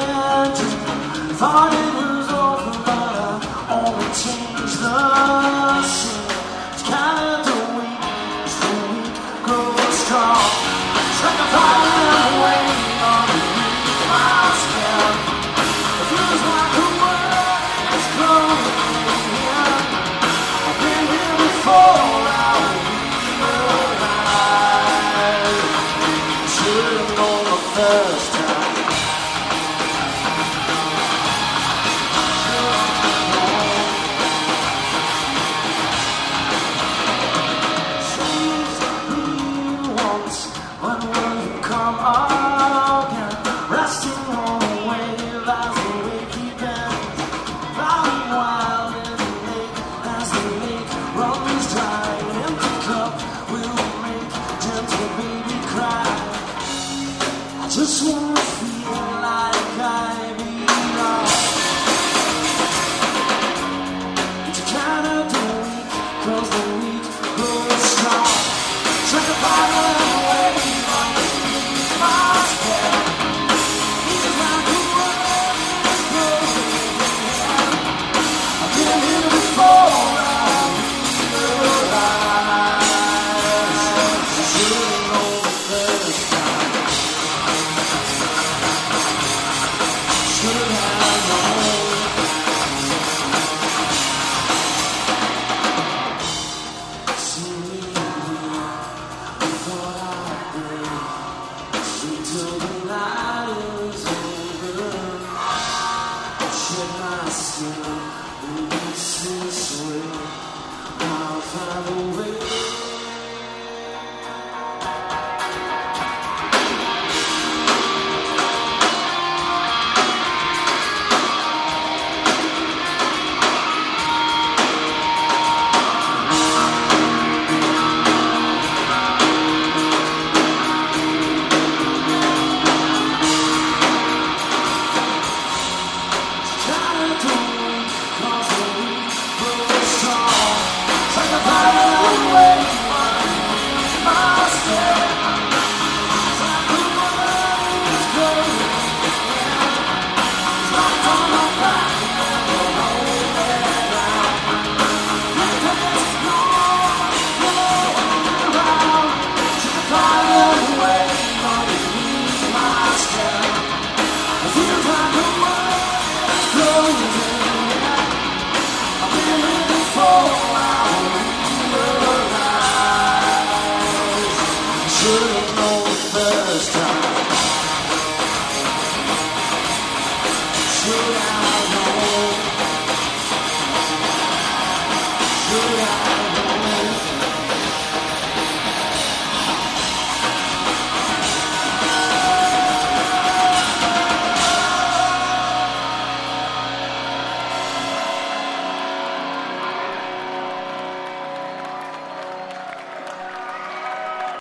Thought it was over, but I only changed the scene. It's kind of the weak as the weak grows strong. It's like a fire waiting underneath my skin. It feels like the world is closing in. I've been here before, I'll realize. Should've known the first time. Just wanna feel like I belong. It's a kind of the weak, 'cause the weak grows strong. It's like a fire waiting underneath my skin. Feels like the world is closing in. I've been here before, I realize. I should've known the first time. I'll find a way. Should've known the first time. Should I